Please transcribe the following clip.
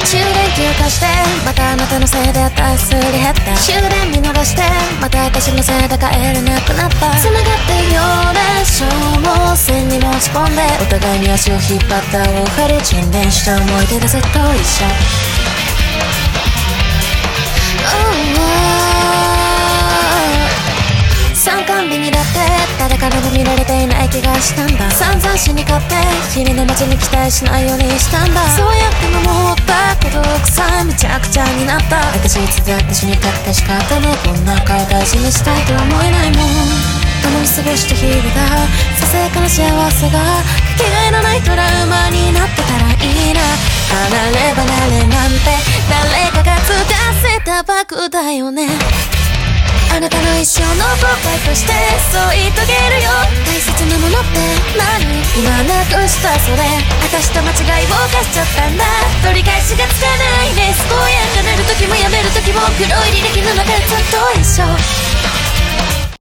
終電休暇してまたあなたのせいで私すり減った終電見逃してまた私のせいで帰れなくなった繋がってるようで消耗戦に持ち込んでお互いに足を引っ張った大針沈殿した思い出がずっと一緒参観日にだって誰からも見られていない気がしたんだ散々死に勝って日々の街に期待しないようにしたんだそうやって守った孤独さめちゃくちゃになった私いつだって死にたって仕方ないこんな顔大事にしたいとは思えないもん共に過ごした日々がささやかな幸せがかけがえのないトラウマになってたらいいな離れ離れなんて誰かが継がせたバグだよねあなたの一生の後悔としてそう言い遂げるよ大切なものって何今なくしたそれ私と間違いを犯しちゃったんだ取り返しがつかないね健やかなる時もやめる時も黒い履歴の中でずっと一緒